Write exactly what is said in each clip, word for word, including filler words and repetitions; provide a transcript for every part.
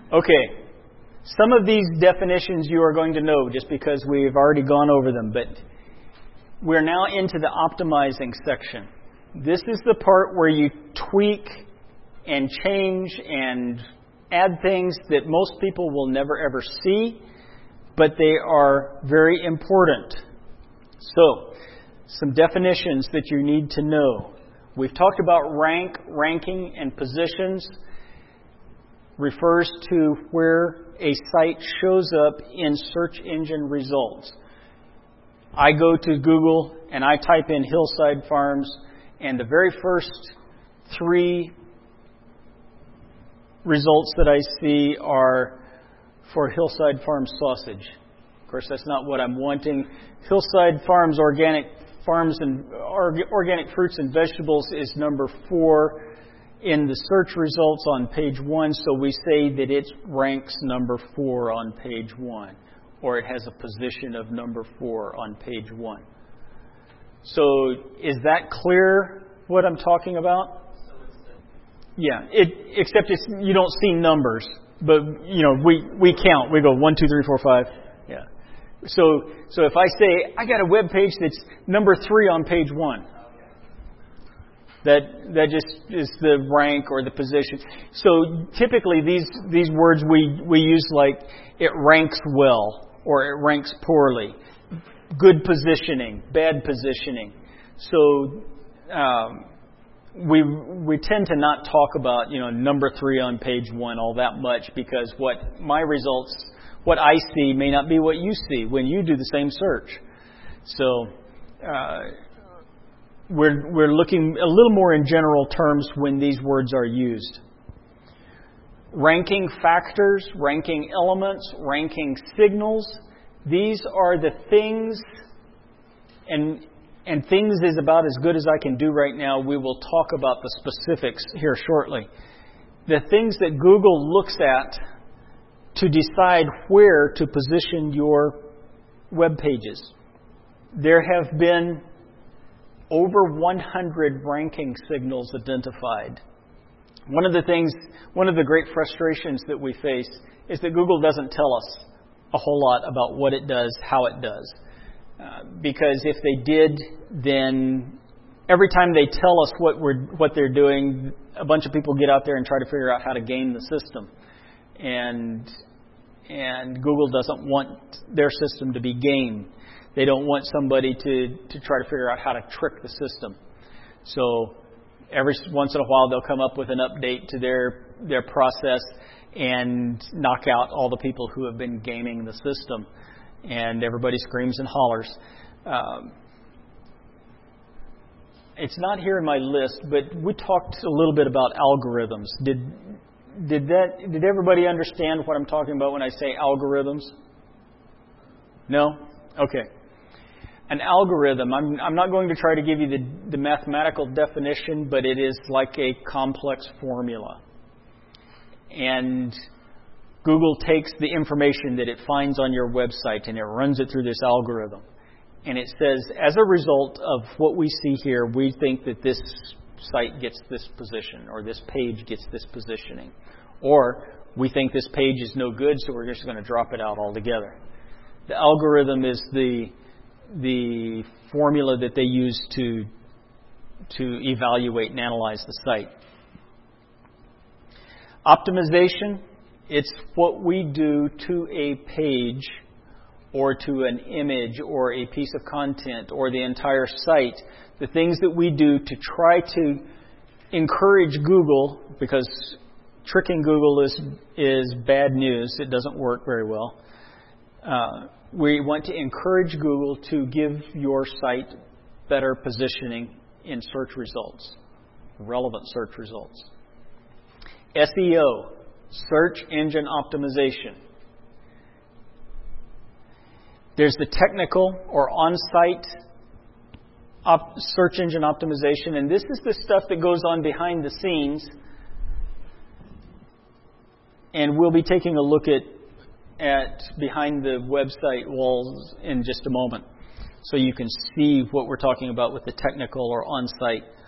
Okay. Some of these definitions you are going to know just because we've already gone over them, but we're now into the optimizing section. This is the part where you tweak and change and add things that most people will never ever see, but they are very important. So, some definitions that you need to know. We've talked about rank, ranking, and positions. Refers to where a site shows up in search engine results. I go to Google and I type in Hillside Farms, and the very first three results that I see are for Hillside Farms sausage. Of course, that's not what I'm wanting. Hillside Farms organic farms and organic fruits and vegetables is number four in the search results on page one, so we say that it ranks number four on page one, or it has a position of number four on page one. So is that clear what I'm talking about? Yeah, it, except it's, you don't see numbers, but you know we, we count. We go one, two, three, four, five. Yeah. So so if I say I got a web page that's number three on page one, that that just is the rank or the position. So typically these these words we we use like it ranks well or it ranks poorly, good positioning, bad positioning. So um, we we tend to not talk about you know number three on page one all that much, because what my results, what I see may not be what you see when you do the same search. So uh, we're we're looking a little more in general terms when these words are used. Ranking factors, ranking elements, ranking signals. These are the things, and and things is about as good as I can do right now. We will talk about the specifics here shortly. The things that Google looks at to decide where to position your web pages. There have been over one hundred ranking signals identified. One of the things, one of the great frustrations that we face is that Google doesn't tell us a whole lot about what it does, how it does. Uh, because if they did, then every time they tell us what we're what they're doing, a bunch of people get out there and try to figure out how to game the system. And and Google doesn't want their system to be gamed. They don't want somebody to, to try to figure out how to trick the system. So every once in a while they'll come up with an update to their their process and knock out all the people who have been gaming the system. And everybody screams and hollers. Um, it's not here in my list, but we talked a little bit about algorithms. Did did that? Did everybody understand what I'm talking about when I say algorithms? No? Okay. An algorithm, I'm, I'm not going to try to give you the, the mathematical definition, but it is like a complex formula. And Google takes the information that it finds on your website and it runs it through this algorithm. And it says, as a result of what we see here, we think that this site gets this position, or this page gets this positioning. Or we think this page is no good, so we're just going to drop it out altogether. The algorithm is the the formula that they use to to evaluate and analyze the site. Optimization, it's what we do to a page or to an image or a piece of content or the entire site. The things that we do to try to encourage Google, because tricking Google is is bad news. It doesn't work very well. Uh, we want to encourage Google to give your site better positioning in search results, relevant search results. S E O, search engine optimization. There's the technical or on-site op- search engine optimization, and this is the stuff that goes on behind the scenes. And we'll be taking a look at at behind the website walls in just a moment, so you can see what we're talking about with the technical or on-site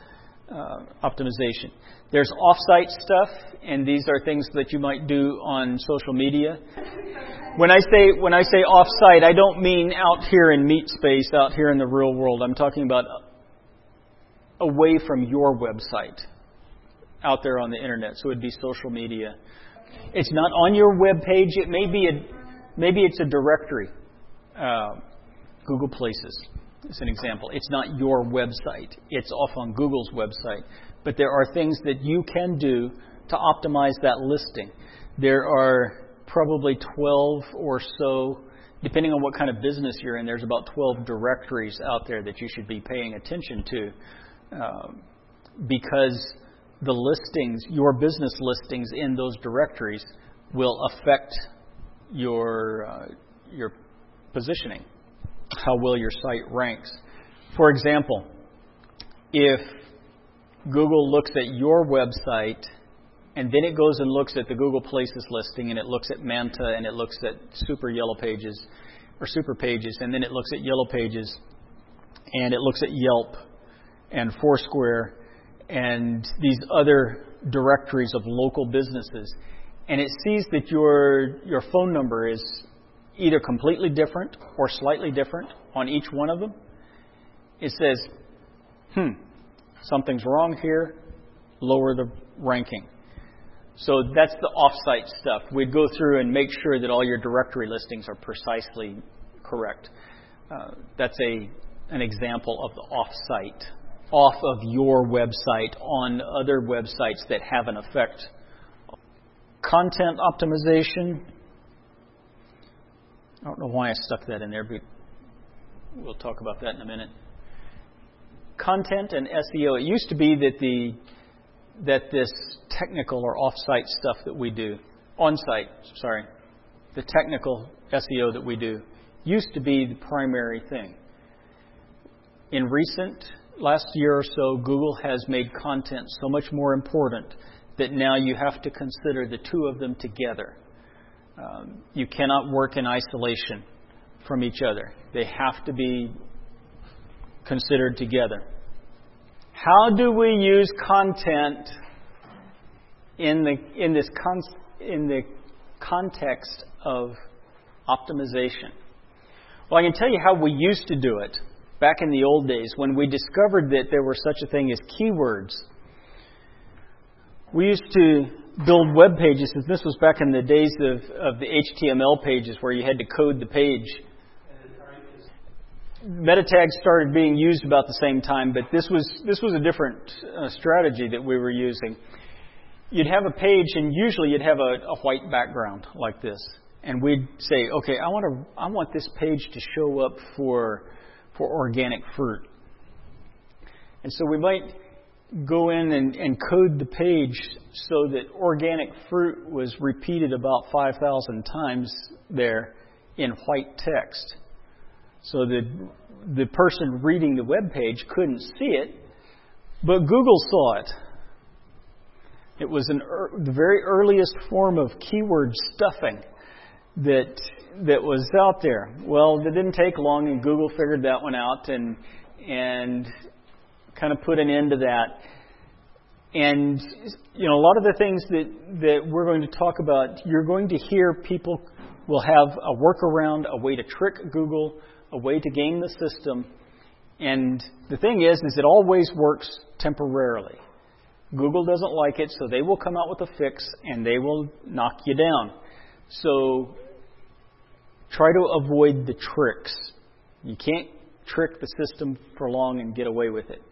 uh, optimization. There's off-site stuff, and these are things that you might do on social media. When I say when I say off-site, I don't mean out here in meat space, out here in the real world. I'm talking about away from your website, out there on the internet. So it'd be social media. It's not on your web page. It may be a maybe it's a directory. Uh, Google Places is an example. It's not your website. It's off on Google's website. But there are things that you can do to optimize that listing. There are probably twelve or so, depending on what kind of business you're in, there's about twelve directories out there that you should be paying attention to uh, because the listings, your business listings in those directories will affect your uh, your positioning, how well your site ranks. For example, if Google looks at your website and then it goes and looks at the Google Places listing, and it looks at Manta, and it looks at Super Yellow Pages, or Super Pages, and then it looks at Yellow Pages, and it looks at Yelp and Foursquare and these other directories of local businesses, and it sees that your your phone number is either completely different or slightly different on each one of them, it says, hmm, something's wrong here, lower the ranking. So that's the off-site stuff. We'd go through and make sure that all your directory listings are precisely correct. Uh, that's a an example of the off-site, off of your website on other websites that have an effect. Content optimization. I don't know why I stuck that in there, but we'll talk about that in a minute. Content and S E O. It used to be that the that this technical or off-site stuff that we do, on-site, sorry, the technical S E O that we do used to be the primary thing. In recent, last year or so, Google has made content so much more important that now you have to consider the two of them together. Um, you cannot work in isolation from each other. They have to be considered together. How do we use content in the in this con, in the context of optimization? Well, I can tell you how we used to do it back in the old days when we discovered that there were such a thing as keywords. We used to build web pages, and this was back in the days of, of the H T M L pages where you had to code the page. Meta tags started being used about the same time, but this was this was a different uh, strategy that we were using. You'd have a page, and usually you'd have a, a white background like this, and we'd say, "Okay, I want to I want this page to show up for for organic fruit," and so we might go in and, and code the page so that organic fruit was repeated about five thousand times there in white text. So the the person reading the web page couldn't see it, but Google saw it. It was an er, the very earliest form of keyword stuffing that that was out there. Well, it didn't take long, and Google figured that one out and and kind of put an end to that. And you know, a lot of the things that that we're going to talk about, you're going to hear people will have a workaround, a way to trick Google, a way to game the system. And the thing is, is it always works temporarily. Google doesn't like it, so they will come out with a fix and they will knock you down. So try to avoid the tricks. You can't trick the system for long and get away with it.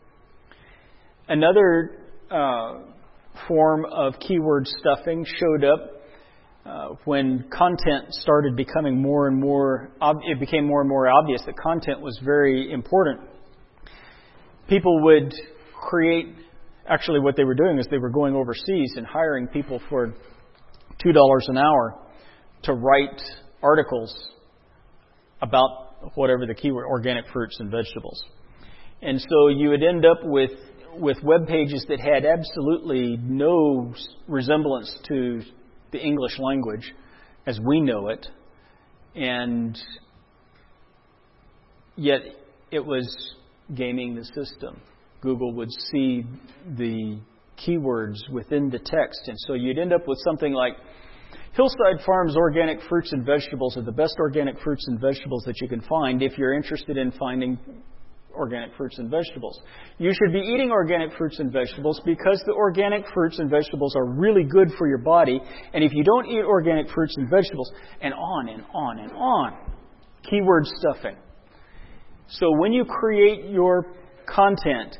Another uh, form of keyword stuffing showed up Uh, when content started becoming more and more, ob- it became more and more obvious that content was very important. People would create, actually what they were doing is they were going overseas and hiring people for two dollars an hour to write articles about whatever the keyword, organic fruits and vegetables. And so you would end up with, with web pages that had absolutely no resemblance to the English language as we know it, and yet it was gaming the system. Google would see the keywords within the text. And so you'd end up with something like, Hillside Farms organic fruits and vegetables are the best organic fruits and vegetables that you can find if you're interested in finding organic fruits and vegetables. You should be eating organic fruits and vegetables because the organic fruits and vegetables are really good for your body. And if you don't eat organic fruits and vegetables, and on and on and on. Keyword stuffing. So when you create your content,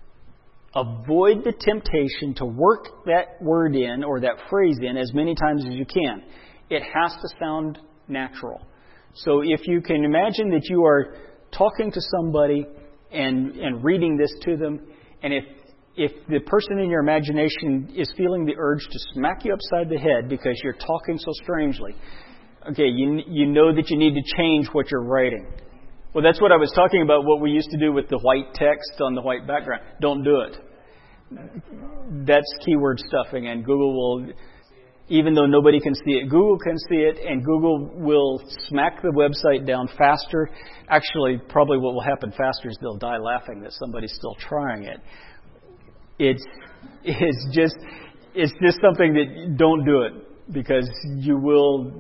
avoid the temptation to work that word in or that phrase in as many times as you can. It has to sound natural. So if you can imagine that you are talking to somebody and, and reading this to them, and if if the person in your imagination is feeling the urge to smack you upside the head because you're talking so strangely, okay, you you know that you need to change what you're writing. Well, that's what I was talking about, what we used to do with the white text on the white background. Don't do it. That's keyword stuffing, and Google will, even though nobody can see it, Google can see it, and Google will smack the website down faster. Actually, probably what will happen faster is they'll die laughing that somebody's still trying it. It's, it's just, it's just something that don't do it, because you will,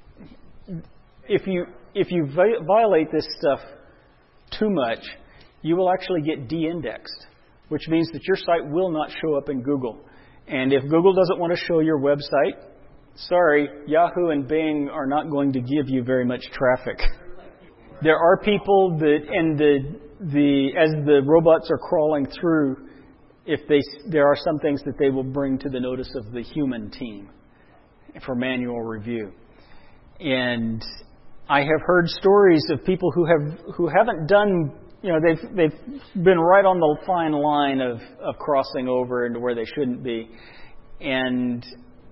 if you, if you violate this stuff too much, you will actually get de-indexed, which means that your site will not show up in Google. And if Google doesn't want to show your website, sorry, Yahoo and Bing are not going to give you very much traffic. There are people that, and the the as the robots are crawling through, if they there are some things that they will bring to the notice of the human team for manual review. And I have heard stories of people who have who haven't done, you know, they've they've been right on the fine line of, of crossing over into where they shouldn't be, and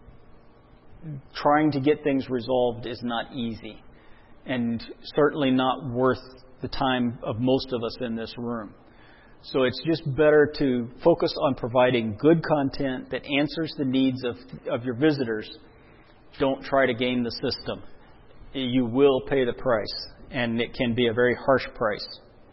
trying to get things resolved is not easy, and certainly not worth the time of most of us in this room. So it's just better to focus on providing good content that answers the needs of of your visitors. Don't try to game the system. You will pay the price, and it can be a very harsh price.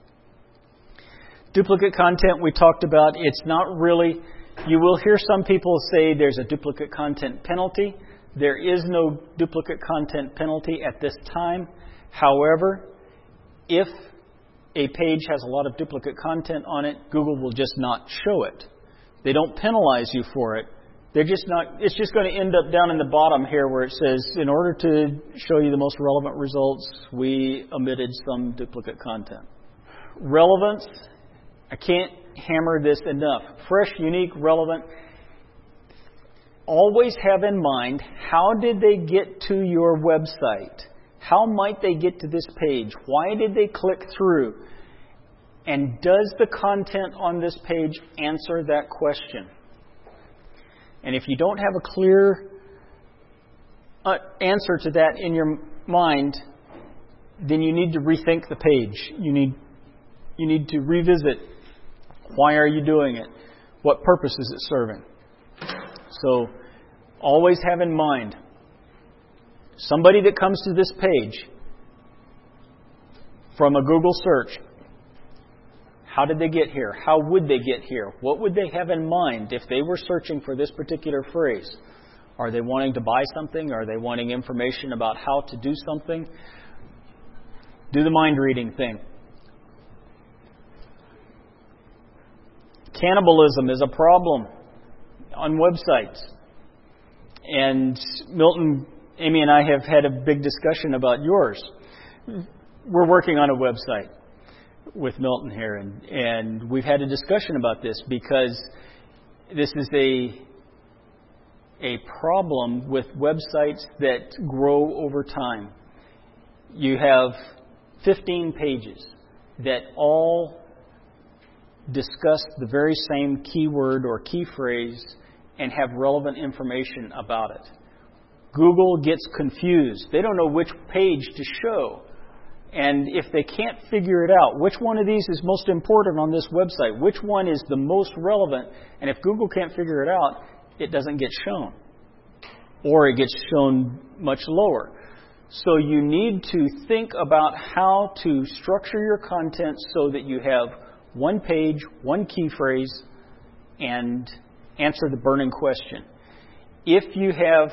Duplicate content we talked about, it's not really, you will hear some people say there's a duplicate content penalty. There is no duplicate content penalty at this time. However, if a page has a lot of duplicate content on it, Google will just not show it. They don't penalize you for it. They're just not, it's just going to end up down in the bottom here where it says, in order to show you the most relevant results, we omitted some duplicate content. Relevance, I can't hammer this enough. Fresh, unique, relevant. Always have in mind, how did they get to your website? How might they get to this page? Why did they click through? And does the content on this page answer that question? And if you don't have a clear uh, answer to that in your mind, then you need to rethink the page. You need you need to revisit, why are you doing it? What purpose is it serving? So always have in mind, somebody that comes to this page from a Google search, how did they get here? How would they get here? What would they have in mind if they were searching for this particular phrase? Are they wanting to buy something? Are they wanting information about how to do something? Do the mind reading thing. Cannibalism is a problem on websites. And Milton, Amy and I have had a big discussion about yours. We're working on a website with Milton here, and, and we've had a discussion about this because this is a a problem with websites that grow over time. You have fifteen pages that all discuss the very same keyword or key phrase and have relevant information about it. Google gets confused. They don't know which page to show. And if they can't figure it out, which one of these is most important on this website, which one is the most relevant, and if Google can't figure it out, it doesn't get shown. Or it gets shown much lower. So you need to think about how to structure your content so that you have one page, one key phrase, and answer the burning question. If you have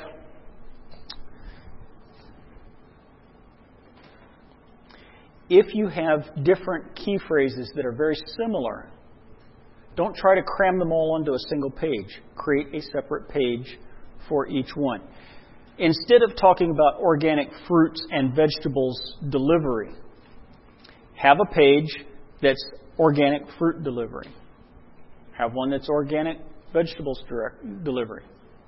if you have different key phrases that are very similar, don't try to cram them all onto a single page. Create a separate page for each one. Instead of talking about organic fruits and vegetables delivery, have a page that's organic fruit delivery. Have one that's organic vegetables direct delivery.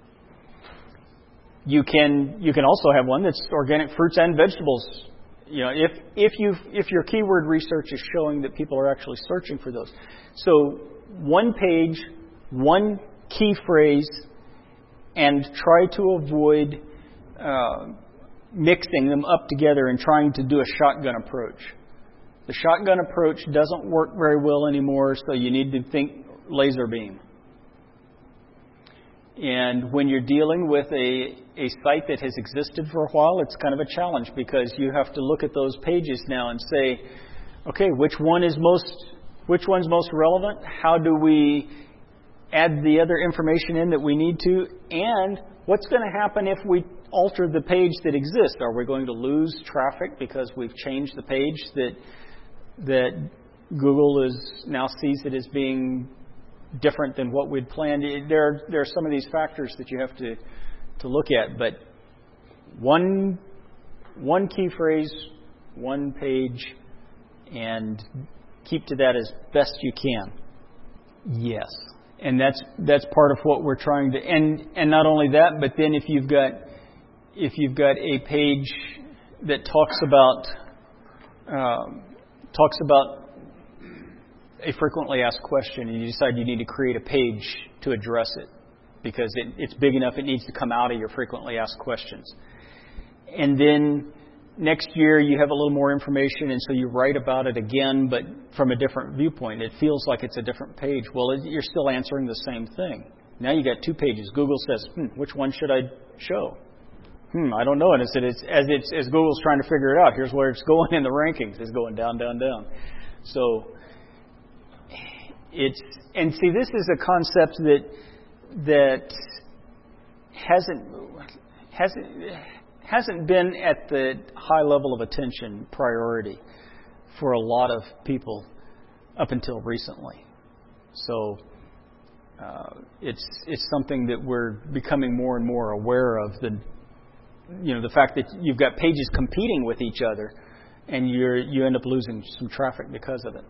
You can you can also have one that's organic fruits and vegetables. You know, if if you if your keyword research is showing that people are actually searching for those. So one page, one key phrase, and try to avoid uh, mixing them up together and trying to do a shotgun approach. The shotgun approach doesn't work very well anymore, so you need to think laser beam. And when you're dealing with a, a site that has existed for a while, it's kind of a challenge because you have to look at those pages now and say, okay, which one is most, which one's most relevant? How do we add the other information in that we need to? And what's going to happen if we alter the page that exists? Are we going to lose traffic because we've changed the page that that Google is now sees it as being different than what we'd planned? There, there are some of these factors that you have to, to look at, but one, one key phrase, one page, and keep to that as best you can. Yes, and that's that's part of what we're trying to. And and not only that, but then if you've got if you've got a page that talks about um, talks about a frequently asked question, and you decide you need to create a page to address it because it, it's big enough, it needs to come out of your frequently asked questions. And then next year you have a little more information, and so you write about it again, but from a different viewpoint. It feels like it's a different page. Well, it, you're still answering the same thing. Now you got two pages. Google says, hmm, which one should I show? Hmm, I don't know. And it's, it's, as, it's, as Google's trying to figure it out, here's where it's going in the rankings. It's going down, down, down. So it's, and see, this is a concept that that hasn't hasn't hasn't been at the high level of attention priority for a lot of people up until recently. So uh, it's it's something that we're becoming more and more aware of. The you know the fact that you've got pages competing with each other, and you're you end up losing some traffic because of it.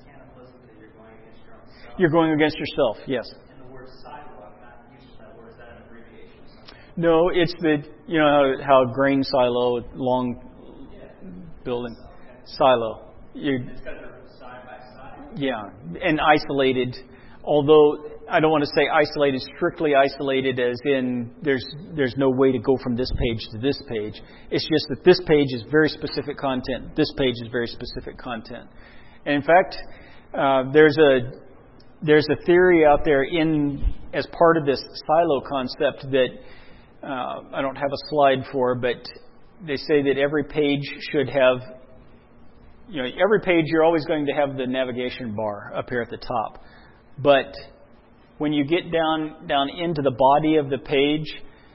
You're going against yourself, yes. And the word silo, I'm not used to that word. Is that an abbreviation? No, it's the, you know, how, how grain silo, long yeah. building, okay. silo. You're, it's got the side by side. Yeah, and isolated, although I don't want to say isolated, strictly isolated as in there's there's no way to go from this page to this page. It's just that this page is very specific content, this page is very specific content. And in fact, uh, there's a There's a theory out there in as part of this silo concept that uh, I don't have a slide for, but they say that every page should have, you know, every page you're always going to have the navigation bar up here at the top. But when you get down down into the body of the page,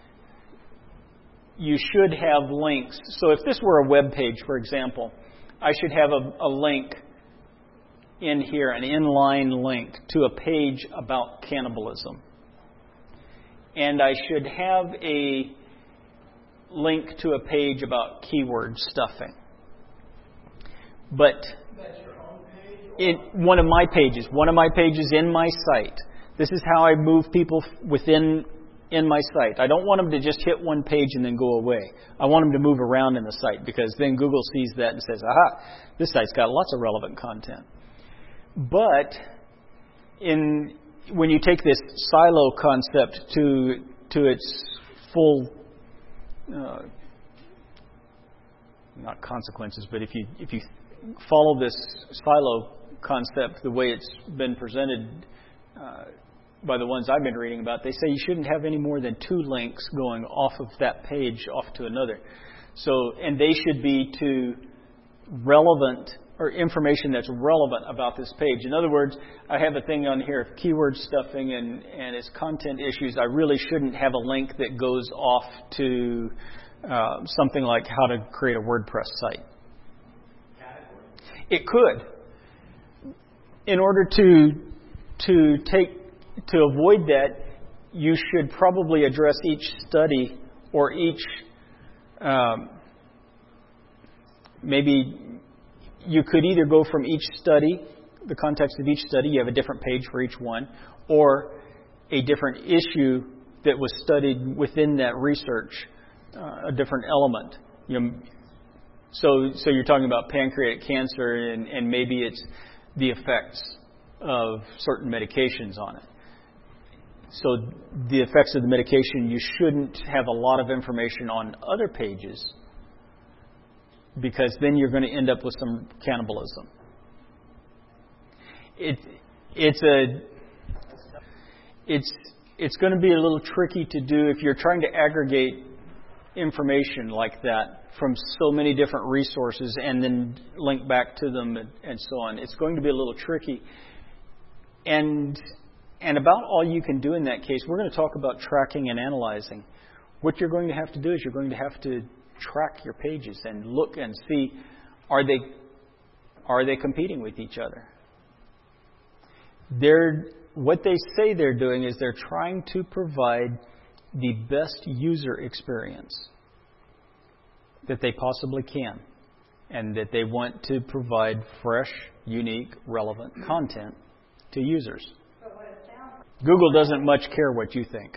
you should have links. So if this were a web page, for example, I should have a, a link in here, an inline link to a page about cannibalism. And I should have a link to a page about keyword stuffing. But That's your own page? in one of my pages, one of my pages in my site. This is how I move people within in my site. I don't want them to just hit one page and then go away. I want them to move around in the site because then Google sees that and says, aha, this site's got lots of relevant content. But in when you take this silo concept to to its full, uh, not consequences, but if you if you follow this silo concept the way it's been presented uh, by the ones I've been reading about, they say you shouldn't have any more than two links going off of that page off to another. So, and they should be to relevant or information that's relevant about this page. In other words, I have a thing on here of keyword stuffing and, and its content issues. I really shouldn't have a link that goes off to uh, something like how to create a WordPress site. It could. In order to to take to avoid that, you should probably address each study or each um, maybe you could either go from each study, the context of each study, you have a different page for each one, or a different issue that was studied within that research, uh, a different element. You know, so, so you're talking about pancreatic cancer, and, and maybe it's the effects of certain medications on it. So the effects of the medication, you shouldn't have a lot of information on other pages, because then you're going to end up with some cannibalism. It, it's a, it's, it's going to be a little tricky to do if you're trying to aggregate information like that from so many different resources and then link back to them and, and so on. It's going to be a little tricky. And, and about all you can do in that case, we're going to talk about tracking and analyzing. What you're going to have to do is you're going to have to track your pages and look and see, are they are they competing with each other? They're, what they say they're doing is they're trying to provide the best user experience that they possibly can, and that they want to provide fresh, unique, relevant content to users. Google doesn't much care what you think.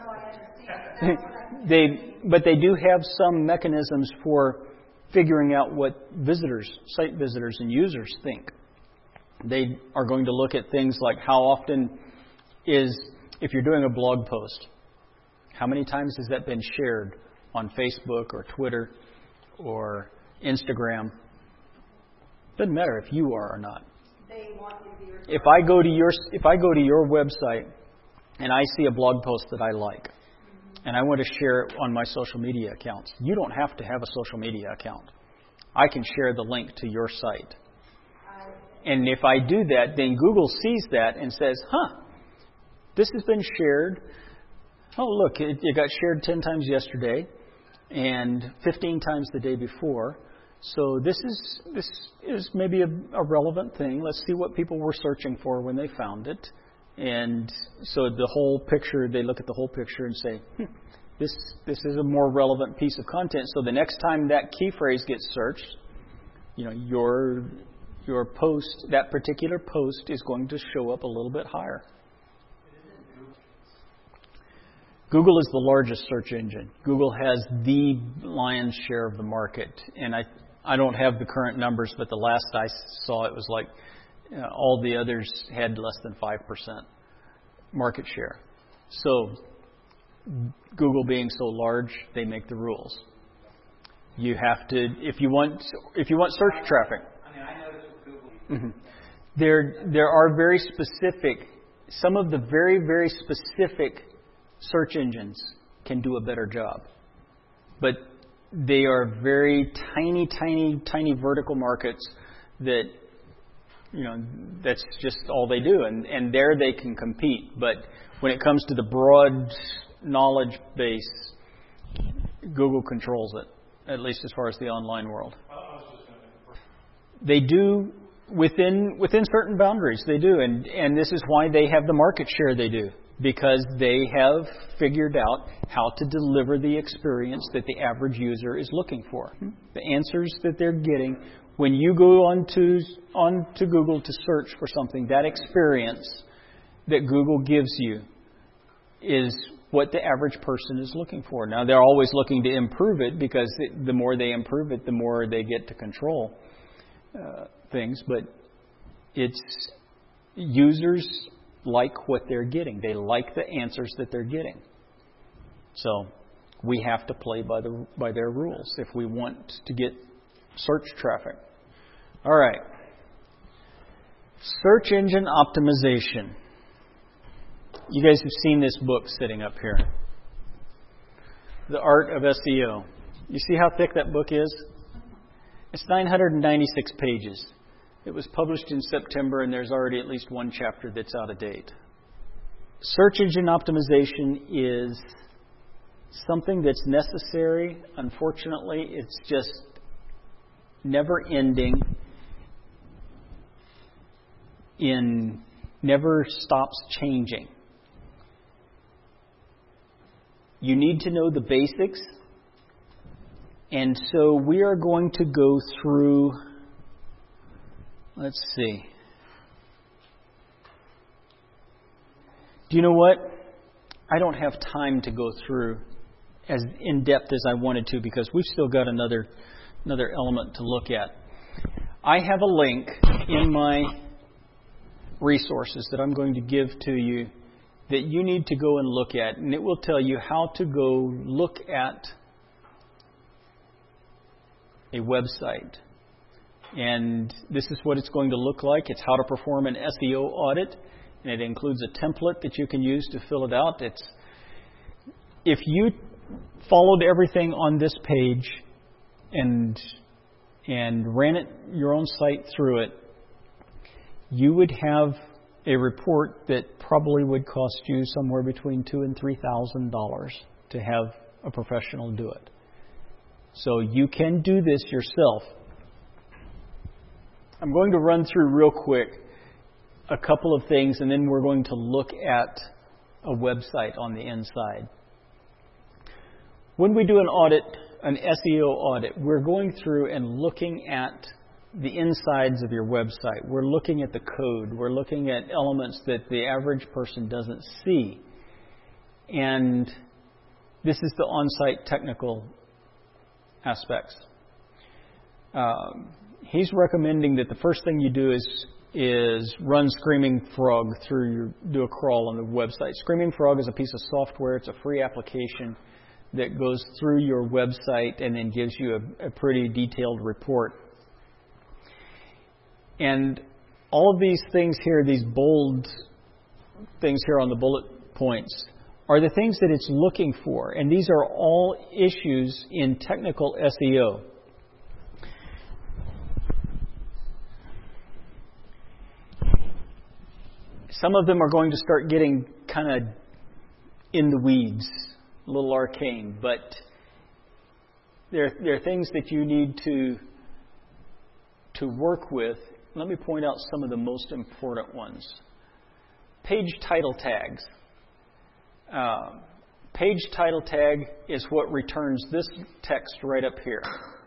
They, but they do have some mechanisms for figuring out what visitors, site visitors and users think. They are going to look at things like how often is, if you're doing a blog post, how many times has that been shared on Facebook or Twitter or Instagram? Doesn't matter if you are or not. They want you to be If I go to your, if I go to your website and I see a blog post that I like, and I want to share it on my social media accounts, you don't have to have a social media account. I can share the link to your site. And if I do that, then Google sees that and says, huh, this has been shared. Oh, look, it, it got shared ten times yesterday and fifteen times the day before. So this is this is maybe a, a relevant thing. Let's see what people were searching for when they found it. And so the whole picture, they look at the whole picture and say, hmm, this this is a more relevant piece of content. So the next time that key phrase gets searched, you know, your your post, that particular post is going to show up a little bit higher. Google is the largest search engine. Google has the lion's share of the market. And I I don't have the current numbers, but the last I saw, it was like Uh, all the others had less than five percent market share. So Google being so large, they make the rules. You have to, if you want, if you want search traffic. I mean, I noticed with Google. Mm-hmm. There, there are very specific, some of the very, very specific search engines can do a better job. But they are very tiny, tiny, tiny vertical markets that, you know, that's just all they do. And, and there they can compete. But when it comes to the broad knowledge base, Google controls it, at least as far as the online world. They do within within certain boundaries. They do. And, and this is why they have the market share they do. Because they have figured out how to deliver the experience that the average user is looking for. The answers that they're getting. When you go onto onto Google to search for something, that experience that Google gives you is what the average person is looking for. Now, they're always looking to improve it, because the more they improve it, the more they get to control uh, things. But it's users like what they're getting. They like the answers that they're getting. So we have to play by the by their rules if we want to get search traffic. All right. Search engine optimization. You guys have seen this book sitting up here. The Art of S E O. You see how thick that book is? It's nine hundred ninety-six pages. It was published in September, and there's already at least one chapter that's out of date. Search engine optimization is something that's necessary. Unfortunately, it's just never ending, in never stops changing. You need to know the basics. And so we are going to go through, let's see. Do you know what? I don't have time to go through as in depth as I wanted to because we've still got another another element to look at. I have a link in my resources that I'm going to give to you that you need to go and look at, and it will tell you how to go look at a website. And this is what it's going to look like. It's how to perform an S E O audit, and it includes a template that you can use to fill it out. It's if you followed everything on this page and and ran it your own site through it, you would have a report that probably would cost you somewhere between two and three thousand dollars to have a professional do it. So you can do this yourself. I'm going to run through real quick a couple of things, and then we're going to look at a website on the inside. When we do an audit, an S E O audit, we're going through and looking at the insides of your website. We're looking at the code. We're looking at elements that the average person doesn't see. And this is the on-site technical aspects. Um, he's recommending that the first thing you do is is run Screaming Frog through your, do a crawl on the website. Screaming Frog is a piece of software. It's a free application that goes through your website and then gives you a, a pretty detailed report. And all of these things here, these bold things here on the bullet points, are the things that it's looking for. And these are all issues in technical S E O. Some of them are going to start getting kind of in the weeds, a little arcane, but there, there are things that you need to, to work with. Let me point out some of the most important ones. Page title tags. Uh, page title tag is what returns this text right up here.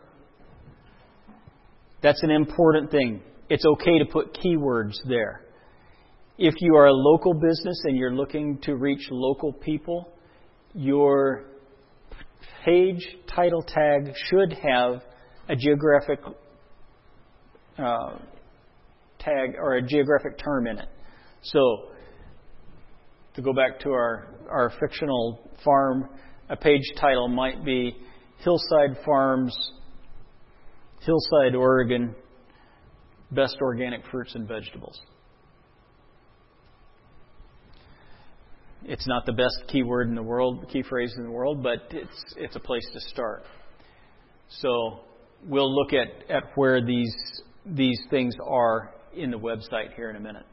That's an important thing. It's okay to put keywords there. If you are a local business and you're looking to reach local people, your page title tag should have a geographic uh, tag or a geographic term in it. So, to go back to our, our fictional farm, a page title might be Hillside Farms, Hillside, Oregon, best organic fruits and vegetables. It's not the best keyword in the world, key phrase in the world, but it's it's a place to start. So we'll look at, at where these these things are in the website here in a minute.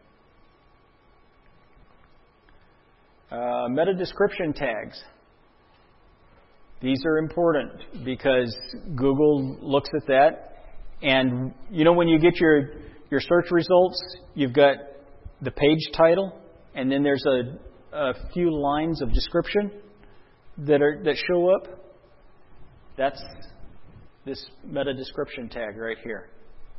Uh, meta description tags. These are important because Google looks at that, and you know when you get your your search results, you've got the page title, and then there's a a few lines of description that are that show up. That's this meta description tag right here.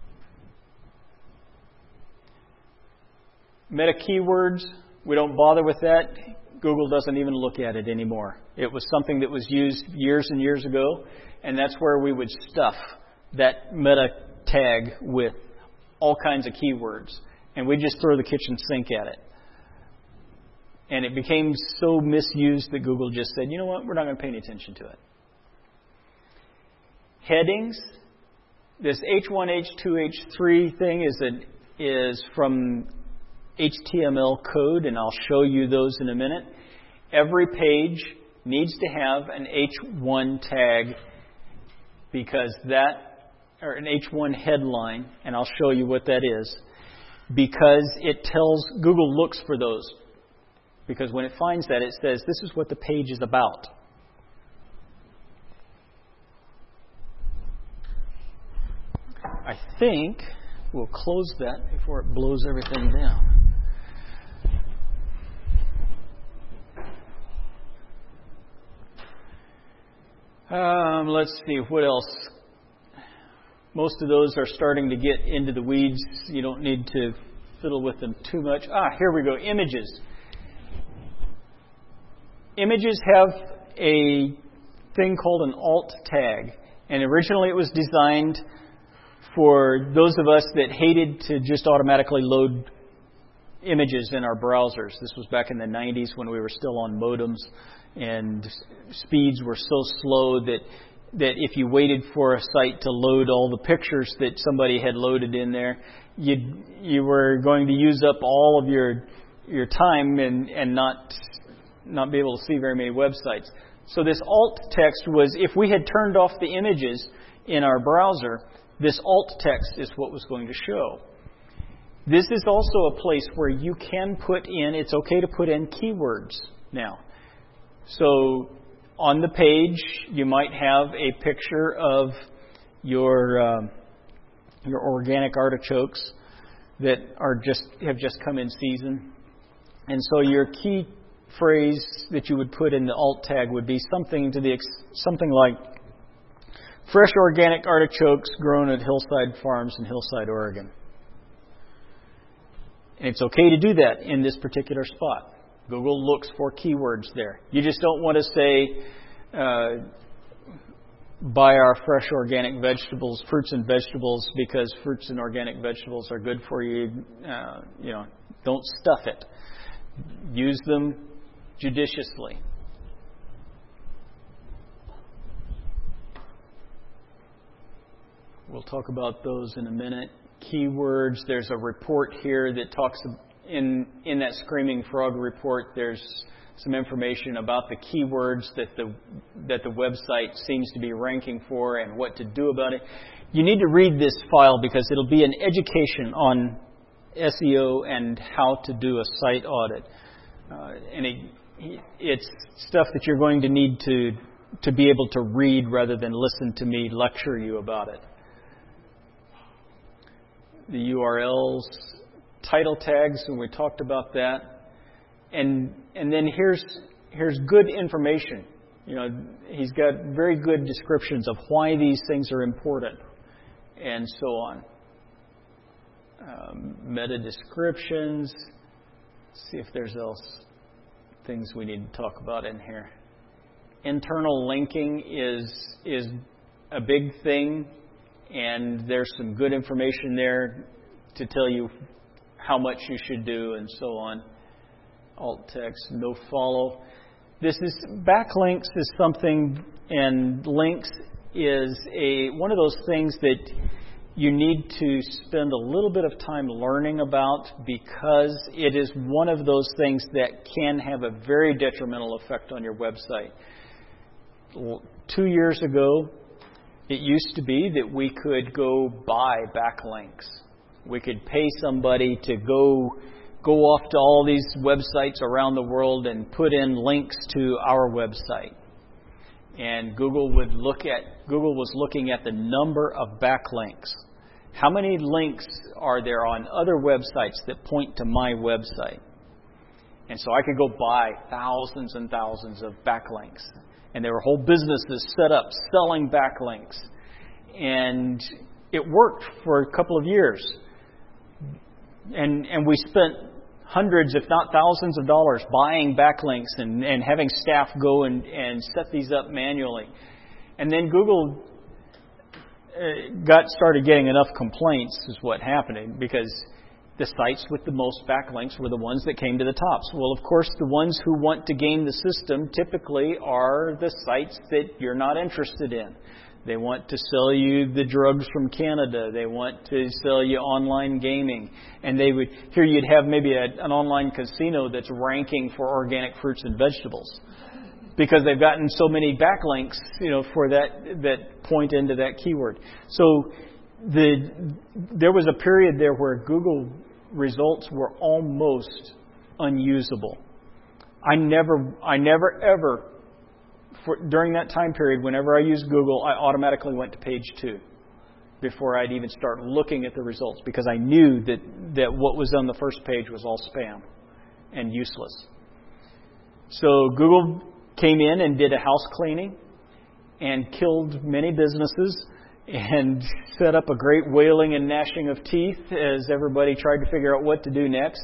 Meta keywords, we don't bother with that. Google doesn't even look at it anymore. It was something that was used years and years ago, and that's where we would stuff that meta tag with all kinds of keywords, and we just throw the kitchen sink at it. And it became so misused that Google just said, you know what, we're not going to pay any attention to it. Headings. This H one, H two, H three thing is a, is from H T M L code, and I'll show you those in a minute. Every page needs to have an H one tag because that or an H one headline, and I'll show you what that is, because it tells, Google looks for those. Because when it finds that, it says, this is what the page is about. I think we'll close that before it blows everything down. Um, let's see, what else? Most of those are starting to get into the weeds. You don't need to fiddle with them too much. Ah, here we go, images. Images have a thing called an alt tag. And originally it was designed for those of us that hated to just automatically load images in our browsers. This was back in the nineties when we were still on modems and speeds were so slow that that if you waited for a site to load all the pictures that somebody had loaded in there, you you were going to use up all of your your time and, and not not be able to see very many websites. So this alt text was, if we had turned off the images in our browser, this alt text is what was going to show. This is also a place where you can put in, it's okay to put in keywords now. So on the page, you might have a picture of your um, your organic artichokes that are just have just come in season, and so your key phrase that you would put in the alt tag would be something to the ex- something like fresh organic artichokes grown at Hillside Farms in Hillside, Oregon. And it's okay to do that in this particular spot. Google looks for keywords there. You just don't want to say, uh, buy our fresh organic vegetables, fruits and vegetables, because fruits and organic vegetables are good for you. Uh, you know, don't stuff it. Use them judiciously. We'll talk about those in a minute. Keywords, there's a report here that talks in in that Screaming Frog report, there's some information about the keywords that the that the website seems to be ranking for and what to do about it. You need to read this file because it'll be an education on S E O and how to do a site audit. Uh, and it, it's stuff that you're going to need to to be able to read rather than listen to me lecture you about it. The U R Ls, title tags, and we talked about that. And and then here's here's good information. You know, he's got very good descriptions of why these things are important, and so on. Um, meta descriptions. Let's see if there's else things we need to talk about in here. Internal linking is is a big thing. And there's some good information there to tell you how much you should do and so on. Alt text, no follow. This is backlinks is something, and links is a one of those things that you need to spend a little bit of time learning about, because it is one of those things that can have a very detrimental effect on your website. Two years ago, it used to be that we could go buy backlinks. We could pay somebody to go go off to all these websites around the world and put in links to our website. And Google would look at Google was looking at the number of backlinks. How many links are there on other websites that point to my website? And so I could go buy thousands and thousands of backlinks. And there were whole businesses set up selling backlinks. And it worked for a couple of years. And and we spent hundreds, if not thousands of dollars buying backlinks and, and having staff go and, and set these up manually. And then Google got started getting enough complaints is what happened, because the sites with the most backlinks were the ones that came to the tops. Well, of course, the ones who want to game the system typically are the sites that you're not interested in. They want to sell you the drugs from Canada. They want to sell you online gaming. And they would here you'd have maybe a, an online casino that's ranking for organic fruits and vegetables. because they've gotten so many backlinks, you know, for that that point into that keyword. So the there was a period there where Google results were almost unusable. I never, I never ever, for, during that time period, whenever I used Google, I automatically went to page two before I'd even start looking at the results, because I knew that, that what was on the first page was all spam and useless. So Google came in and did a house cleaning and killed many businesses and set up a great wailing and gnashing of teeth as everybody tried to figure out what to do next.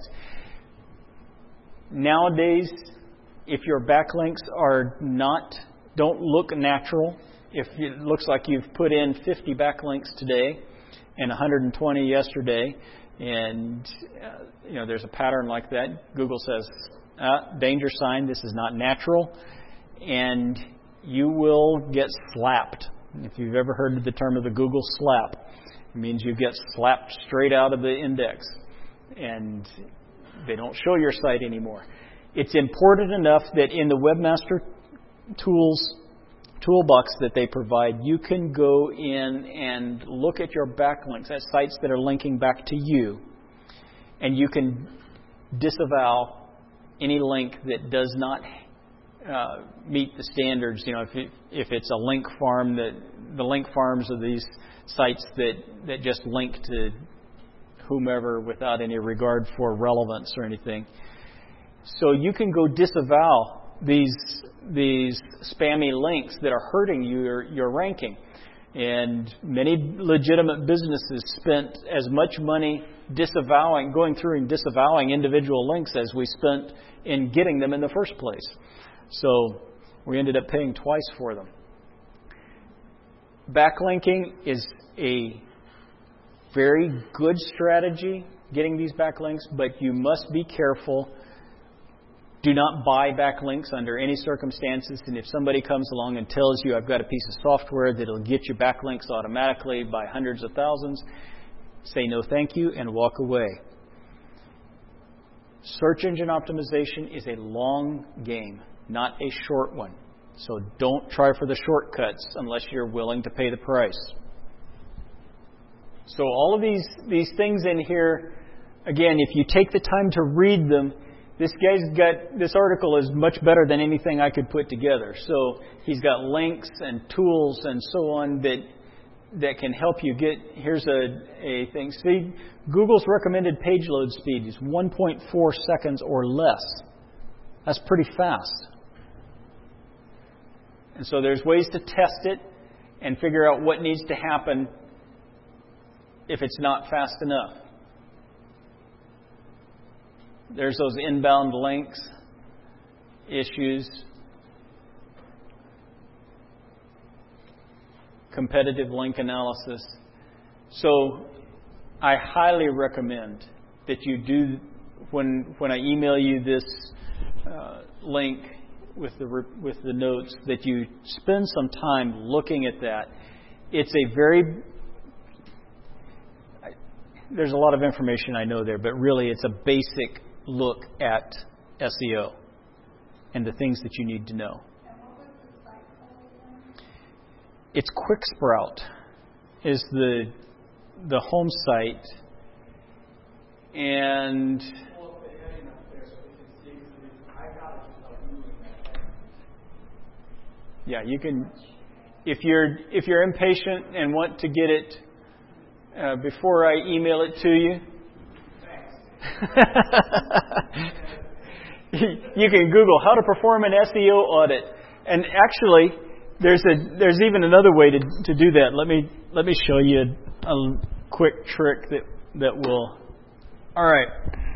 Nowadays, if your backlinks are not, don't look natural, if it looks like you've put in fifty backlinks today and one hundred twenty yesterday, and uh, you know there's a pattern like that, Google says, uh, danger sign, this is not natural, and you will get slapped. If you've ever heard of the term of the Google slap, it means you get slapped straight out of the index, and they don't show your site anymore. It's important enough that in the Webmaster Tools toolbox that they provide, you can go in and look at your backlinks at sites that are linking back to you, and you can disavow any link that does not uh, meet the standards. You know, if it, if it's a link farm, that the link farms are these sites that, that just link to whomever without any regard for relevance or anything. So you can go disavow these these spammy links that are hurting your your ranking. And many legitimate businesses spent as much money disavowing, going through and disavowing individual links as we spent in getting them in the first place. So we ended up paying twice for them. Backlinking is a very good strategy, getting these backlinks, but you must be careful. Do not buy backlinks under any circumstances. And if somebody comes along and tells you, I've got a piece of software that'll get you backlinks automatically by hundreds of thousands, say no thank you and walk away. Search engine optimization is a long game, not a short one. So don't try for the shortcuts unless you're willing to pay the price. So all of these, these things in here, again, if you take the time to read them, this guy's got, this article is much better than anything I could put together. So he's got links and tools and so on that that can help you get, here's a, a thing. See, Google's recommended page load speed is one point four seconds or less. That's pretty fast. And so there's ways to test it and figure out what needs to happen if it's not fast enough. There's those inbound links issues. Competitive link analysis. So I highly recommend that you do, when when I email you this uh, link with the with the notes, that you spend some time looking at that. It's a very there's a lot of information I know there, but really it's a basic look at S E O and the things that you need to know. It's QuickSprout is the the home site, and yeah, you can if you're if you're impatient and want to get it uh, before I email it to you. You can Google how to perform an S E O audit, and actually, there's a there's even another way to to do that. Let me let me show you a, a quick trick that that will. All right,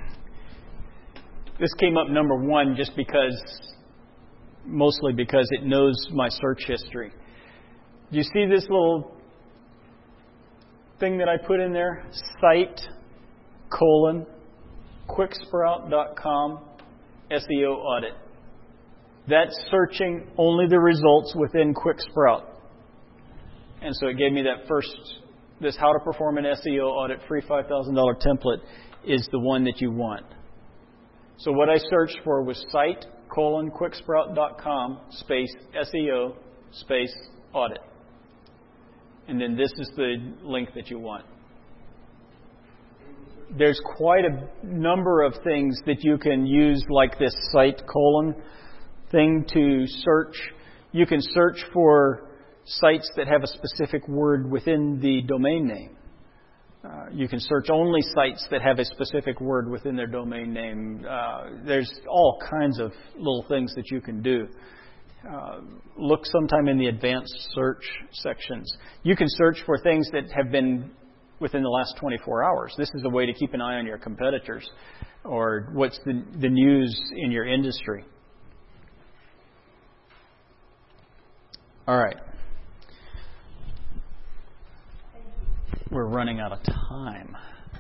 this came up number one just because, mostly because it knows my search history. Do you see this little thing that I put in there? Site colon quicksprout dot com S E O audit. That's searching only the results within QuickSprout. And so it gave me that first, this how to perform an S E O audit free five thousand dollars template is the one that you want. So what I searched for was site colon quicksprout.com space S E O space audit. And then this is the link that you want. There's quite a number of things that you can use, like this site colon thing, to search. You can search for sites that have a specific word within the domain name. Uh, you can search only sites that have a specific word within their domain name. Uh, there's all kinds of little things that you can do. Uh, look sometime in the advanced search sections. You can search for things that have been within the last twenty-four hours. This is a way to keep an eye on your competitors or what's the, the news in your industry. All right. We're running out of time.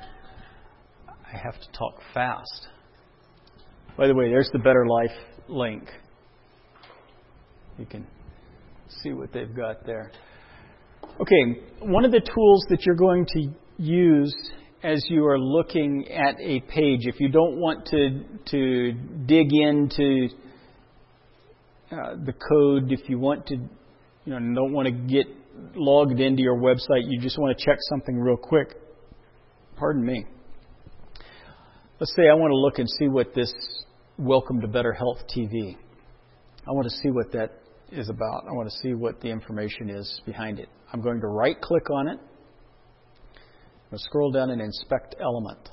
I have to talk fast. By the way, there's the Better Life link. You can see what they've got there. Okay, one of the tools that you're going to use as you are looking at a page, if you don't want to to dig into uh, the code, if you want to, you know, don't want to get logged into your website, you just want to check something real quick. Pardon me. Let's say I want to look and see what this Welcome to Better Health T V. I want to see what that is about. I want to see what the information is behind it. I'm going to right click on it. I'm going to scroll down and inspect element.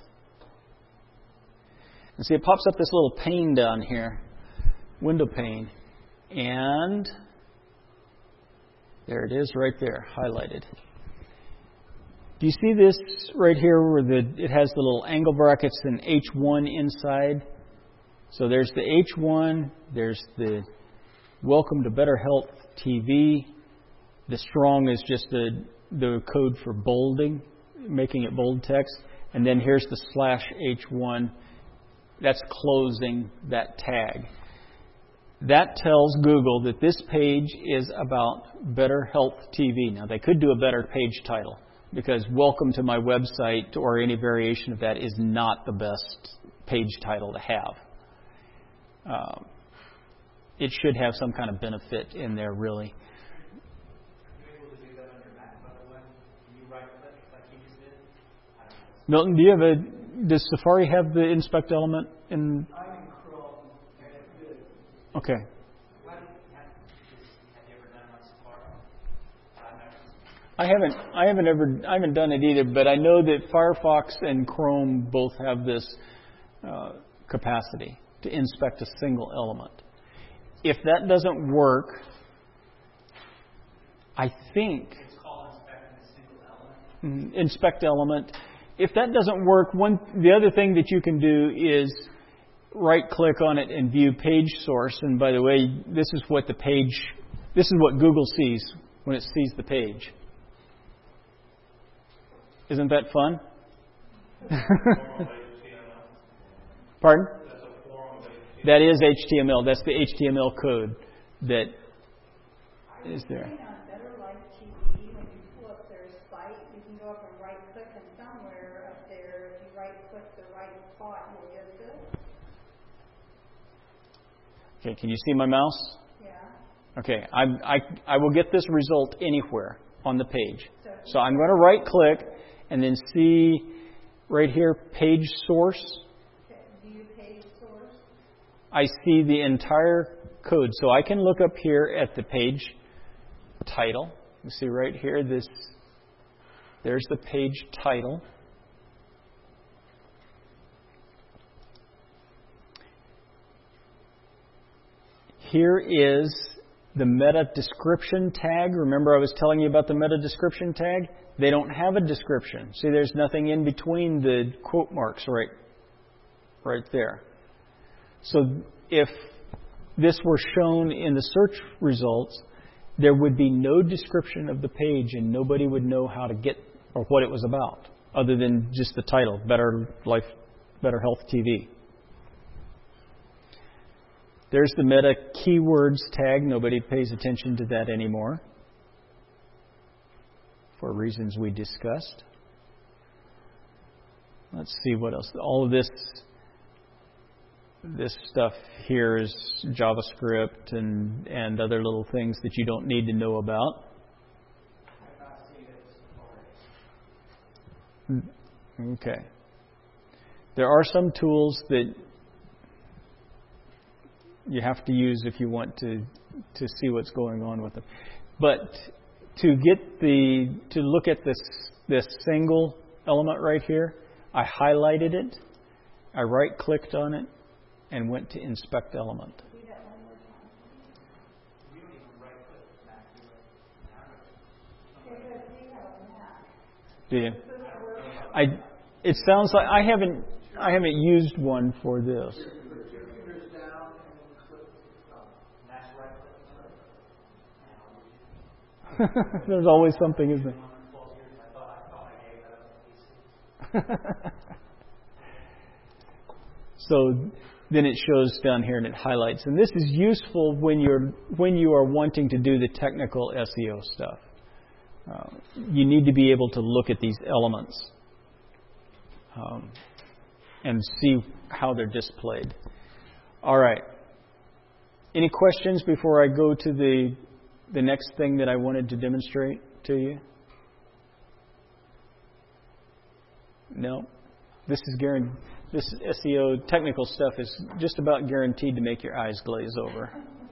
And see, it pops up this little pane down here, window pane, and there it is right there, highlighted. Do you see this right here where the it has the little angle brackets and H one inside? So there's the H one, there's the Welcome to Better Health T V. The strong is just the the code for bolding, making it bold text. And then here's the slash H one. That's closing that tag. That tells Google that this page is about Better Health T V. Now, they could do a better page title, because welcome to my website or any variation of that is not the best page title to have. Um, it should have some kind of benefit in there, really. Milton, do you have a, does Safari have the inspect element in? I'm in Chrome. Okay. Have you ever done on Safari? I haven't. I haven't ever. I haven't done it either. But I know that Firefox and Chrome both have this uh, capacity to inspect a single element. If that doesn't work, I think It's called inspecting a single element. inspect element. If that doesn't work, one the other thing that you can do is right-click on it and view page source. And by the way, this is what the page. This is what Google sees when it sees the page. Isn't that fun? Pardon? That is H T M L. That's the H T M L code that is there. On Better Life T V, when you pull up their site, you can go up and right-click, and somewhere up there, if you right-click the right spot, you'll get this. Okay, can you see my mouse? Yeah. Okay, I I I will get this result anywhere on the page. So I'm going to right-click and then see right here, page source. Okay. View page source. I see the entire code. So I can look up here at the page title. You see right here, this, there's the page title. Here is the meta description tag. Remember I was telling you about the meta description tag? They don't have a description. See, there's nothing in between the quote marks right, right there. So if this were shown in the search results, there would be no description of the page and nobody would know how to get or what it was about, other than just the title, Better Life, Better Health T V. There's the meta keywords tag. Nobody pays attention to that anymore for reasons we discussed. Let's see what else. All of this this stuff here is JavaScript and, and other little things that you don't need to know about. Okay. There are some tools that you have to use if you want to, to see what's going on with them. But to get the to look at this this single element right here, I highlighted it, I right clicked on it, and went to inspect element. Do you? I it sounds like I haven't I haven't used one for this. There's always something, isn't there? So then it shows down here and it highlights. And this is useful when you're when you are wanting to do the technical S E O stuff. Uh, you need to be able to look at these elements um, and see how they're displayed. All right. Any questions before I go to the the next thing that I wanted to demonstrate to you? No. This is guaranteed. This S E O technical stuff is just about guaranteed to make your eyes glaze over.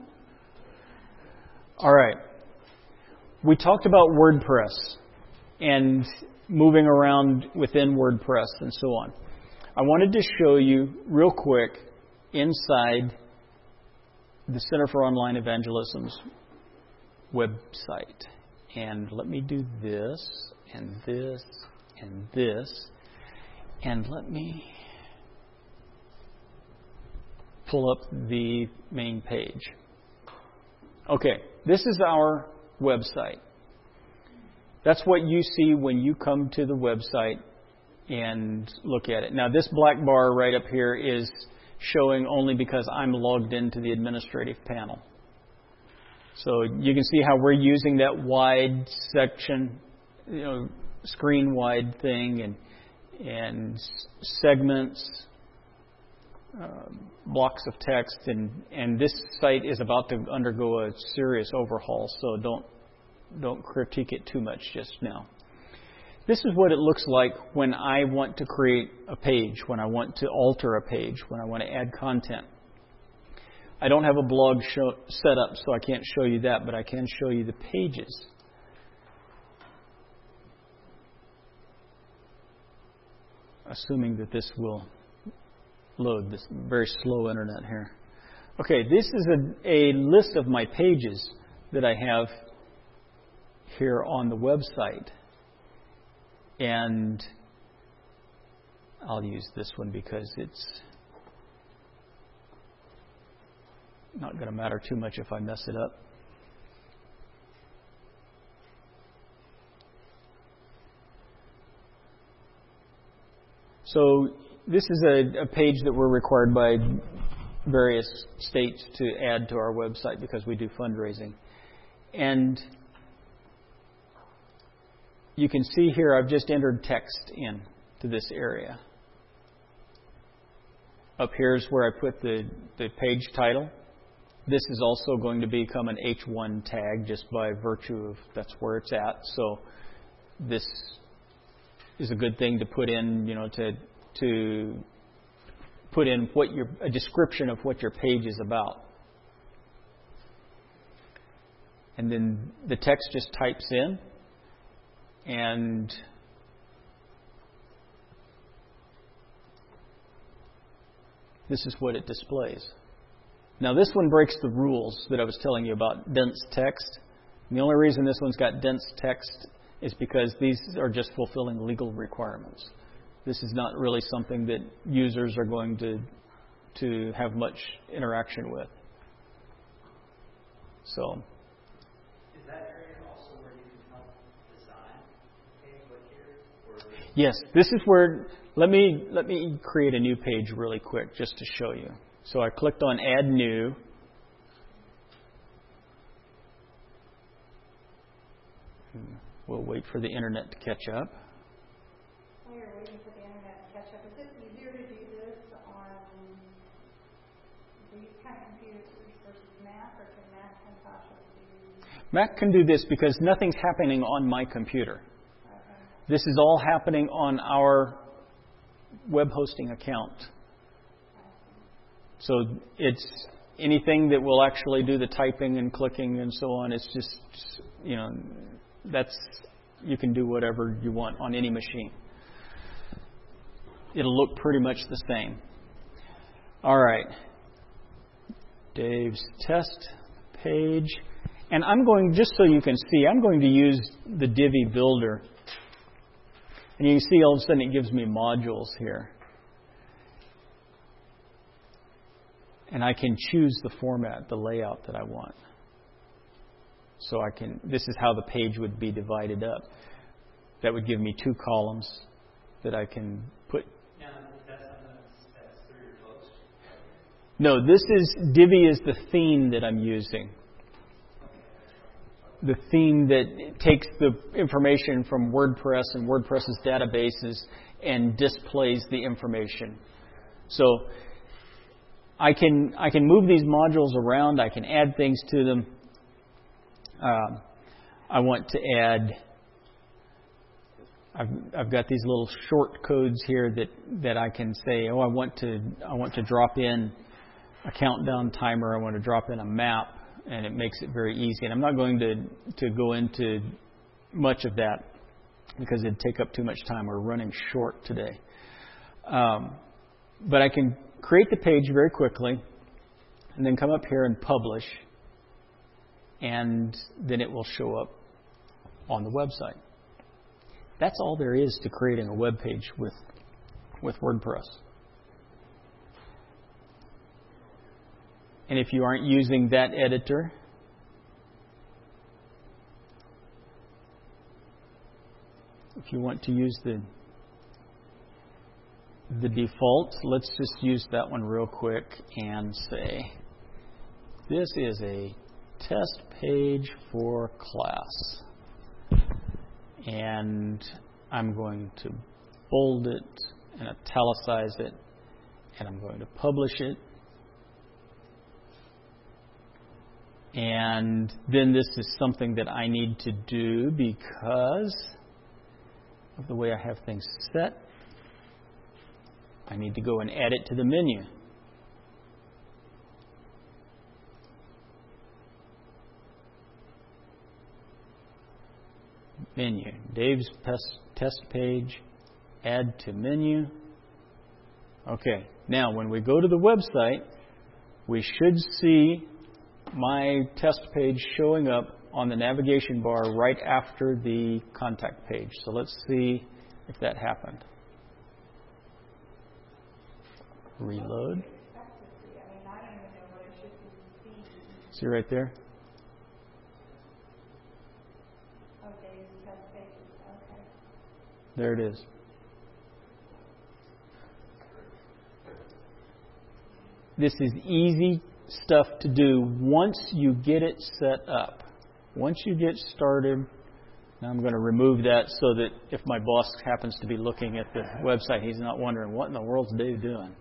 All right. We talked about WordPress and moving around within WordPress and so on. I wanted to show you real quick inside the Center for Online Evangelism's website. And let me do this and this and this. And let me pull up the main page. Okay, this is our website. That's what you see when you come to the website and look at it. Now, this black bar right up here is showing only because I'm logged into the administrative panel. So you can see how we're using that wide section, you know, screen wide thing and and segments, uh, blocks of text, and, and this site is about to undergo a serious overhaul, so don't don't critique it too much just now. This is what it looks like when I want to create a page, when I want to alter a page, when I want to add content. I don't have a blog show, set up, so I can't show you that, but I can show you the pages. Assuming that this will load, this very slow internet here. Okay, this is a, a list of my pages that I have here on the website. And I'll use this one because it's not going to matter too much if I mess it up. So this is a, a page that we're required by various states to add to our website because we do fundraising. And you can see here I've just entered text in to this area. Up here is where I put the, the page title. This is also going to become an H one tag just by virtue of that's where it's at. So this is a good thing to put in, you know, to to put in what your a description of what your page is about. And then the text just types in, and this is what it displays. Now this one breaks the rules that I was telling you about dense text. And the only reason this one's got dense text is because these are just fulfilling legal requirements. This is not really something that users are going to to have much interaction with. So. Is that area also where you can help design a page like here? Or Yes, this is where. Let me let me create a new page really quick just to show you. So I clicked on Add New. We'll wait for the internet to catch up. While you're waiting for the internet to catch up, is it easier to do this on Mac can do this because nothing's happening on my computer. This is all happening on our web hosting account. So it's anything that will actually do the typing and clicking and so on. It's just, you know, that's, you can do whatever you want on any machine. It'll look pretty much the same. All right. Dave's test page. And I'm going, just so you can see, I'm going to use the Divi Builder. And you can see all of a sudden it gives me modules here. And I can choose the format, the layout that I want. So I can, this is how the page would be divided up. That would give me two columns that I can put. Now, that's something that's through your post? No, this is, Divi is the theme that I'm using. The theme that takes the information from WordPress and WordPress's databases and displays the information. So I can I can move these modules around. I can add things to them. Um, I want to add. I've I've got these little short codes here that, that I can say, oh, I want to I want to drop in a countdown timer. I want to drop in a map. And it makes it very easy. And I'm not going to, to go into much of that because it'd take up too much time. We're running short today. Um, but I can create the page very quickly and then come up here and publish. And then it will show up on the website. That's all there is to creating a web page with, with WordPress. And if you aren't using that editor, if you want to use the the default, let's just use that one real quick and say, this is a test page for class. And I'm going to bold it and italicize it, and I'm going to publish it. And then this is something that I need to do because of the way I have things set. I need to go and add it to the menu. Menu. Dave's test page. Add to menu. Okay. Now, when we go to the website, we should see my test page showing up on the navigation bar right after the contact page. So let's see if that happened. Reload. See right there? There it is. This is easy stuff to do once you get it set up. Once you get started, now I'm going to remove that so that if my boss happens to be looking at the website, he's not wondering, what in the world's Dave doing?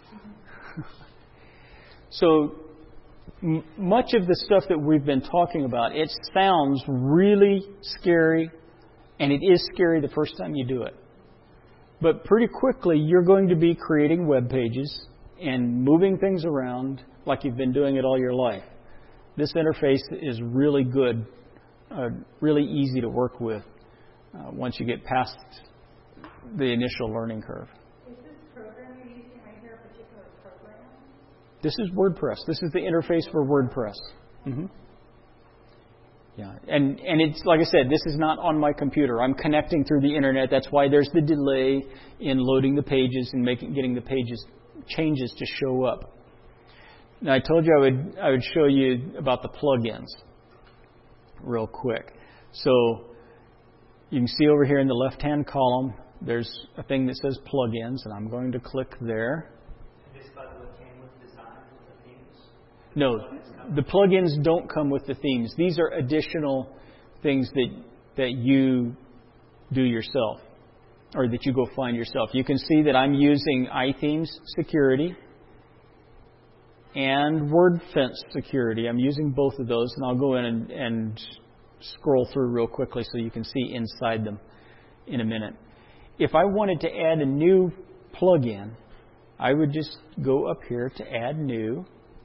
So m- much of the stuff that we've been talking about, it sounds really scary, and it is scary the first time you do it. But pretty quickly, you're going to be creating web pages and moving things around like you've been doing it all your life. This interface is really good, uh, really easy to work with uh, once you get past the initial learning curve. Is this program you're using right here a particular program? This is WordPress. This is the interface for WordPress. Mm-hmm. Yeah, and and it's like I said, this is not on my computer. I'm connecting through the internet. That's why there's the delay in loading the pages and making getting the pages changes to show up. Now, I told you I would I would show you about the plugins real quick. So you can see over here in the left-hand column, there's a thing that says plugins, and I'm going to click there. And this, by the way, came with design with the themes? No, the plugins don't come with the themes. These are additional things that that you do yourself, or that you go find yourself. You can see that I'm using iThemes Security. and WordFence security. I'm using both of those, and I'll go in and, and scroll through real quickly so you can see inside them in a minute. If I wanted to add a new plugin, I would just go up here to Add New.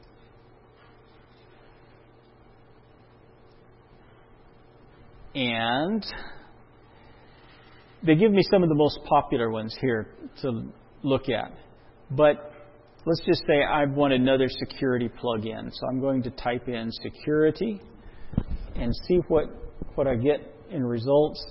And they give me some of the most popular ones here to look at. But let's just say I want another security plugin. So I'm going to type in security and see what, what I get in results.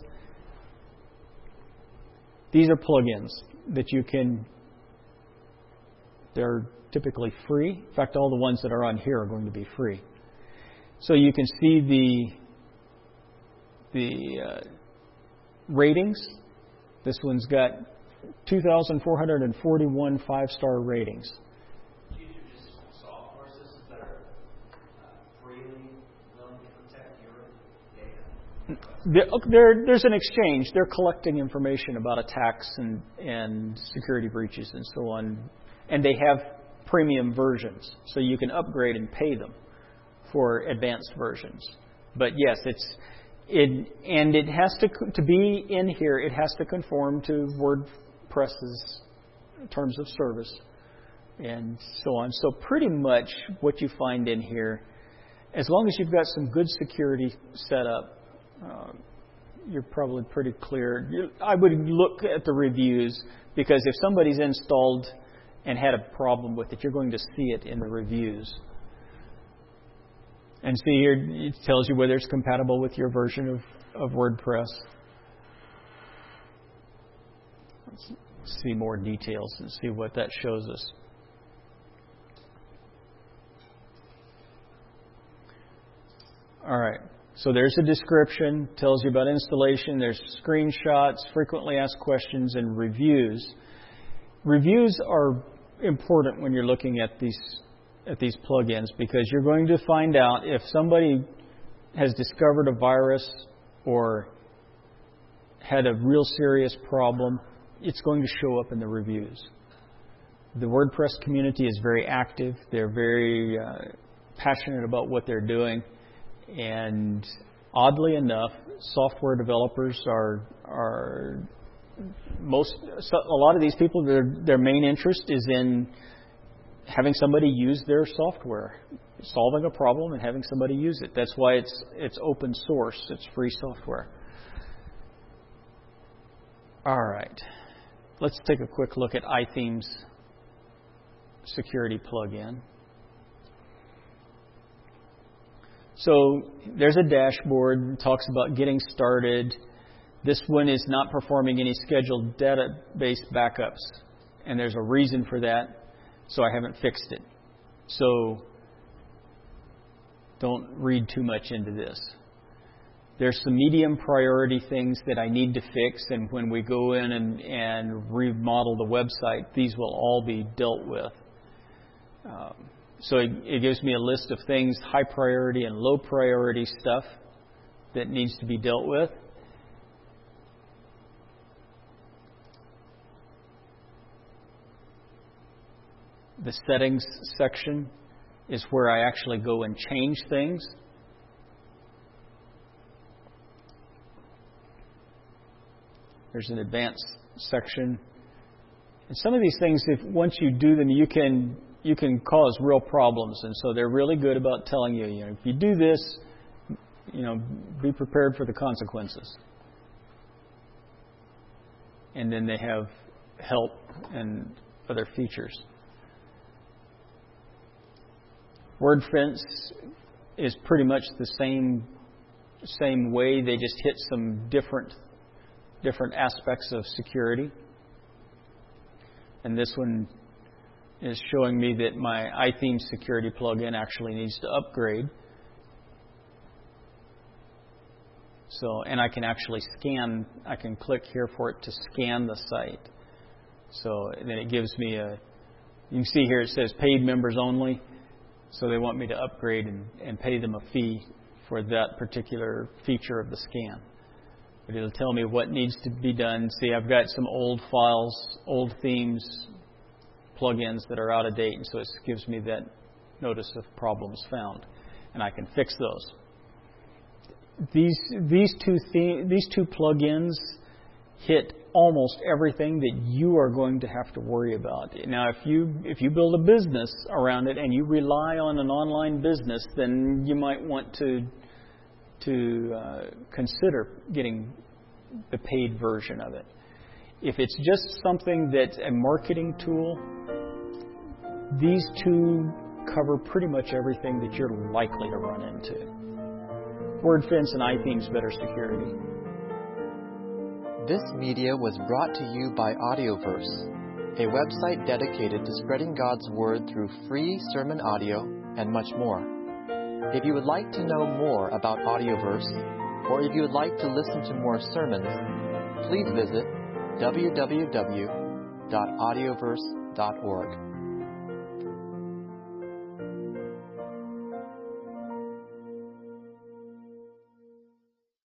These are plugins that you can, they're typically free. In fact, all the ones that are on here are going to be free. So you can see the the uh, ratings. This one's got two thousand four hundred forty-one five-star ratings. These are just software systems that are uh, freely willing to protect your data. There, there's an exchange. They're collecting information about attacks and, and security breaches and so on. And they have premium versions, so you can upgrade and pay them for advanced versions. But yes, it's it, and it has to to be in here. It has to conform to WordPress's terms of service and so on. So pretty much what you find in here, as long as you've got some good security set up, uh, you're probably pretty clear. You, I would look at the reviews, because if somebody's installed and had a problem with it, you're going to see it in the reviews. And see here, it tells you whether it's compatible with your version of, of WordPress. Let's see more details and see what that shows us. All right. So there's a description, tells you about installation. There's screenshots, frequently asked questions, and reviews. Reviews are important when you're looking at these at these plugins, because you're going to find out if somebody has discovered a virus or had a real serious problem. It's going to show up in the reviews. The WordPress community is very active. They're very uh, passionate about what they're doing, and oddly enough, software developers are are most so a lot of these people, their their main interest is in having somebody use their software, solving a problem and having somebody use it. That's why it's it's open source. It's free software. All right. Let's take a quick look at iThemes security plugin. So there's a dashboard that talks about getting started. This one is not performing any scheduled database backups, and there's a reason for that. So I haven't fixed it. So don't read too much into this. There's some medium priority things that I need to fix, and when we go in and, and remodel the website, these will all be dealt with. Um, so it, it gives me a list of things, high priority and low priority stuff that needs to be dealt with. The settings section is where I actually go and change things. There's an advanced section. And some of these things, if once you do them, you can you can cause real problems. And so they're really good about telling you, you know, if you do this, you know, be prepared for the consequences. And then they have help and other features. WordFence is pretty much the same same way. They just hit some different different aspects of security. And this one is showing me that my iThemes security plugin actually needs to upgrade. So, and I can actually scan, I can click here for it to scan the site. So then it gives me a, you can see here it says paid members only. So they want me to upgrade and, and pay them a fee for that particular feature of the scan. But it'll tell me what needs to be done. See, I've got some old files, old themes, plugins that are out of date, and so it gives me that notice of problems found, and I can fix those. These these two the, these two plugins hit almost everything that you are going to have to worry about. Now, if you if you build a business around it and you rely on an online business, then you might want to to uh, consider getting the paid version of it. If it's just something that's a marketing tool, these two cover pretty much everything that you're likely to run into. WordFence and iThemes Better Security. This media was brought to you by Audioverse, a website dedicated to spreading God's Word through free sermon audio and much more. If you would like to know more about Audioverse, or if you would like to listen to more sermons, please visit w w w dot audioverse dot org.